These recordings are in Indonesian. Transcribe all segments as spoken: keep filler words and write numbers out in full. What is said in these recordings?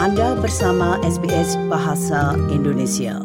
Anda bersama S B S Bahasa Indonesia.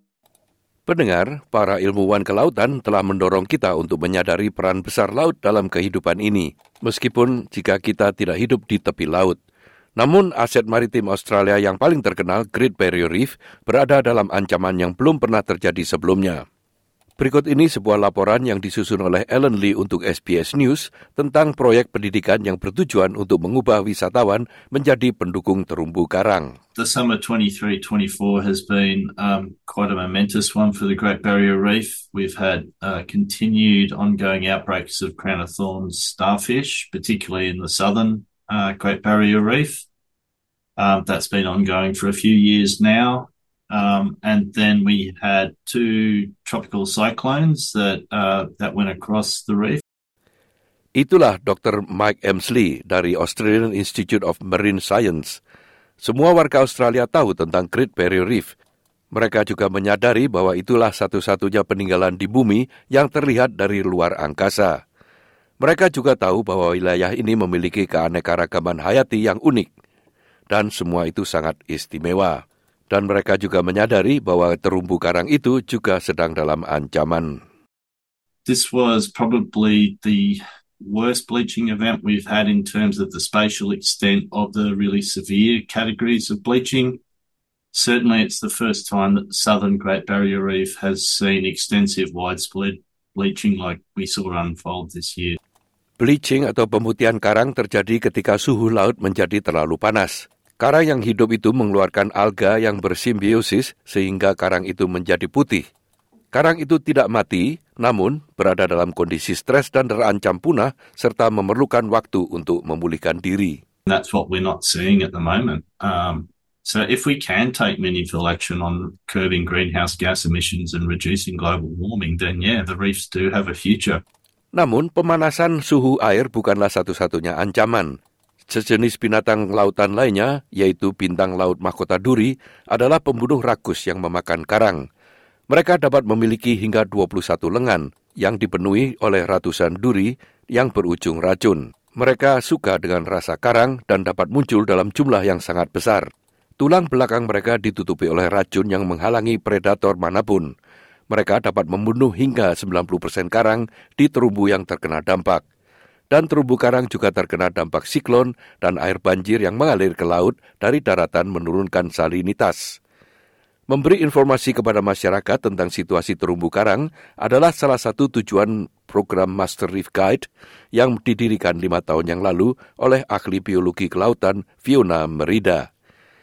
Pendengar, para ilmuwan kelautan telah mendorong kita untuk menyadari peran besar laut dalam kehidupan ini, meskipun jika kita tidak hidup di tepi laut. Namun, aset maritim Australia yang paling terkenal, Great Barrier Reef, berada dalam ancaman yang belum pernah terjadi sebelumnya. Berikut ini sebuah laporan yang disusun oleh Ellen Lee untuk S B S News tentang proyek pendidikan yang bertujuan untuk mengubah wisatawan menjadi pendukung terumbu karang. The summer twenty-three twenty-four has been um, quite a momentous one for the Great Barrier Reef. We've had uh, continued ongoing outbreaks of crown of thorns starfish, particularly in the southern uh, Great Barrier Reef. Um, that's been ongoing for a few years now. Um, and then we had two tropical cyclones that uh, that went across the reef. Itulah Doktor Mike Emsley dari Australian Institute of Marine Science. Semua warga Australia tahu tentang Great Barrier Reef. Mereka juga menyadari bahwa itulah satu-satunya peninggalan di bumi yang terlihat dari luar angkasa. Mereka juga tahu bahwa wilayah ini memiliki keanekaragaman hayati yang unik. Dan semua itu sangat istimewa. Dan mereka juga menyadari bahwa terumbu karang itu juga sedang dalam ancaman. This was probably the worst bleaching event we've had in terms of the spatial extent of the really severe categories of bleaching. Certainly it's the first time that the southern Great Barrier Reef has seen extensive widespread bleaching like we saw unfold this year. Bleaching atau pemutihan karang terjadi ketika suhu laut menjadi terlalu panas. Karang yang hidup itu mengeluarkan alga yang bersimbiosis sehingga karang itu menjadi putih. Karang itu tidak mati, namun berada dalam kondisi stres dan terancam punah serta memerlukan waktu untuk memulihkan diri. That's what we're not seeing at the moment. Um, so if we can take meaningful action on curbing greenhouse gas emissions and reducing global warming, then yeah, the reefs do have a future. Namun pemanasan suhu air bukanlah satu-satunya ancaman. Sejenis binatang lautan lainnya, yaitu bintang laut mahkota duri, adalah pembunuh rakus yang memakan karang. Mereka dapat memiliki hingga dua puluh satu lengan yang dipenuhi oleh ratusan duri yang berujung racun. Mereka suka dengan rasa karang dan dapat muncul dalam jumlah yang sangat besar. Tulang belakang mereka ditutupi oleh racun yang menghalangi predator manapun. Mereka dapat membunuh hingga sembilan puluh persen karang di terumbu yang terkena dampak. Dan terumbu karang juga terkena dampak siklon dan air banjir yang mengalir ke laut dari daratan menurunkan salinitas. Memberi informasi kepada masyarakat tentang situasi terumbu karang adalah salah satu tujuan program Master Reef Guide yang didirikan lima tahun yang lalu oleh ahli biologi kelautan Fiona Merida.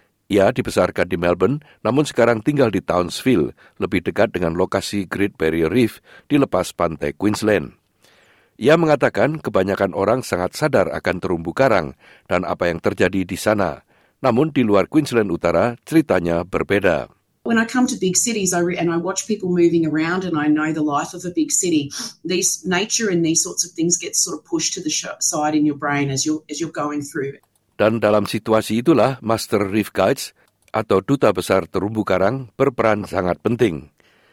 Ia dibesarkan di Melbourne, namun sekarang tinggal di Townsville, lebih dekat dengan lokasi Great Barrier Reef di lepas pantai Queensland. Ia mengatakan kebanyakan orang sangat sadar akan terumbu karang dan apa yang terjadi di sana. Namun di luar Queensland Utara, ceritanya berbeda. When I come to big cities I re- and I watch people moving around and I know the life of a big city, these nature and these sorts of things get sort of pushed to the sh- side in your brain as you're, as you're going through. Dan dalam situasi itulah Master Reef Guides atau Duta Besar Terumbu Karang berperan sangat penting.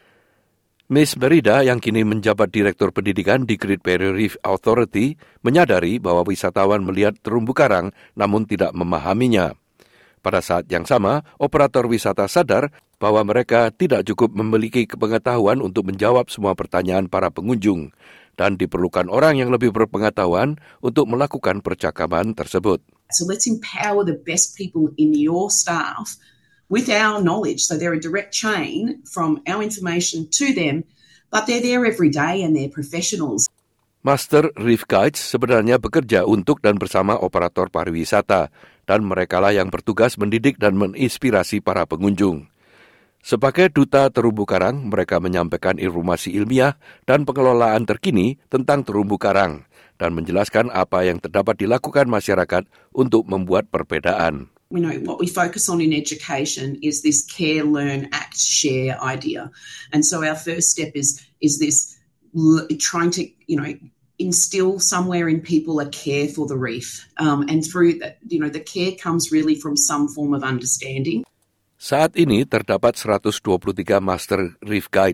Miss Merida yang kini menjabat Direktur Pendidikan di Great Barrier Reef Authority menyadari bahwa wisatawan melihat terumbu karang namun tidak memahaminya. Pada saat yang sama, operator wisata sadar bahwa mereka tidak cukup memiliki pengetahuan untuk menjawab semua pertanyaan para pengunjung dan diperlukan orang yang lebih berpengetahuan untuk melakukan percakapan tersebut. So let's empower the best people in your staff with our knowledge. So they're a direct chain from our information to them, but they're there every day and they're professionals. Master Reef Guides sebenarnya bekerja untuk dan bersama operator pariwisata, dan merekalah yang bertugas mendidik dan menginspirasi para pengunjung. Sebagai duta terumbu karang, mereka menyampaikan informasi ilmiah dan pengelolaan terkini tentang terumbu karang, dan menjelaskan apa yang terdapat dilakukan masyarakat untuk membuat perbedaan. You know, what we focus on in education is this care, learn, act, share idea. And so our first step is is this l- trying to, you know, instill somewhere in people a care for the reef. Um, and through that, you know, the care comes really from some form of understanding. Saat ini terdapat seratus dua puluh tiga Master Reef Guide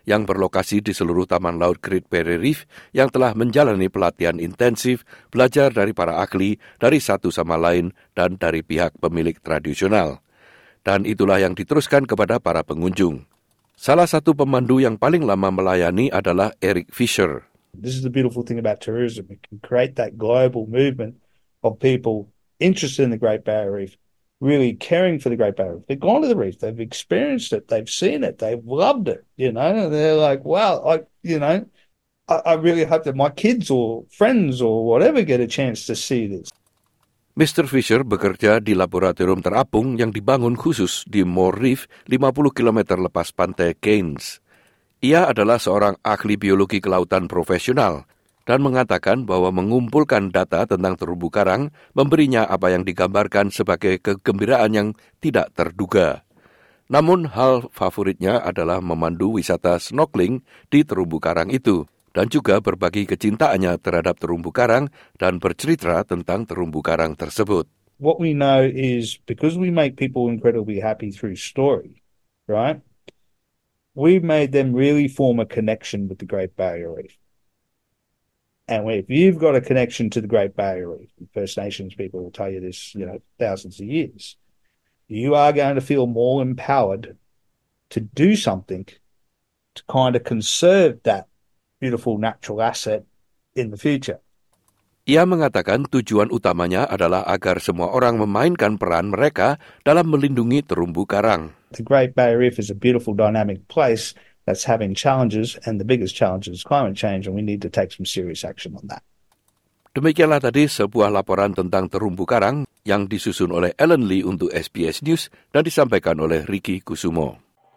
yang berlokasi di seluruh Taman Laut Great Barrier Reef yang telah menjalani pelatihan intensif, belajar dari para ahli, dari satu sama lain, dan dari pihak pemilik tradisional. Dan itulah yang diteruskan kepada para pengunjung. Salah satu pemandu yang paling lama melayani adalah Eric Fisher. This is the beautiful thing about tourism. It can create that global movement of people interested in the Great Barrier Reef, really caring for the Great Barrier Reef. They've gone to the reef, they've experienced it, they've seen it, they've loved it, you know. They're like, wow, I, you know, I, I really hope that my kids or friends or whatever get a chance to see this. mister Fisher bekerja di laboratorium terapung yang dibangun khusus di Moore Reef, lima puluh kilometer lepas pantai Keynes. Ia adalah seorang ahli biologi kelautan profesional dan mengatakan bahwa mengumpulkan data tentang terumbu karang memberinya apa yang digambarkan sebagai kegembiraan yang tidak terduga. Namun hal favoritnya adalah memandu wisata snorkeling di terumbu karang itu dan juga berbagi kecintaannya terhadap terumbu karang dan bercerita tentang terumbu karang tersebut. What we know is because we make people incredibly happy through story, right? We've made them really form a connection with the Great Barrier Reef. And if you've got a connection to the Great Barrier Reef, First Nations people will tell you this, you know, thousands of years, you are going to feel more empowered to do something to kind of conserve that beautiful natural asset in the future. Ia mengatakan tujuan utamanya adalah agar semua orang memainkan peran mereka dalam melindungi terumbu karang. The Great Barrier Reef is a beautiful, dynamic place that's having challenges, and the biggest challenge is climate change, and we need to take some serious action on that. Demikianlah tadi sebuah laporan tentang terumbu karang yang disusun oleh Ellen Lee untuk S B S News dan disampaikan oleh Ricky Kusumo.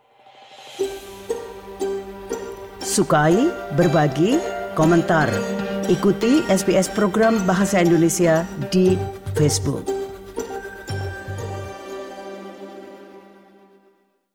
Sukai, berbagi, komentar. Ikuti S B S program Bahasa Indonesia di Facebook.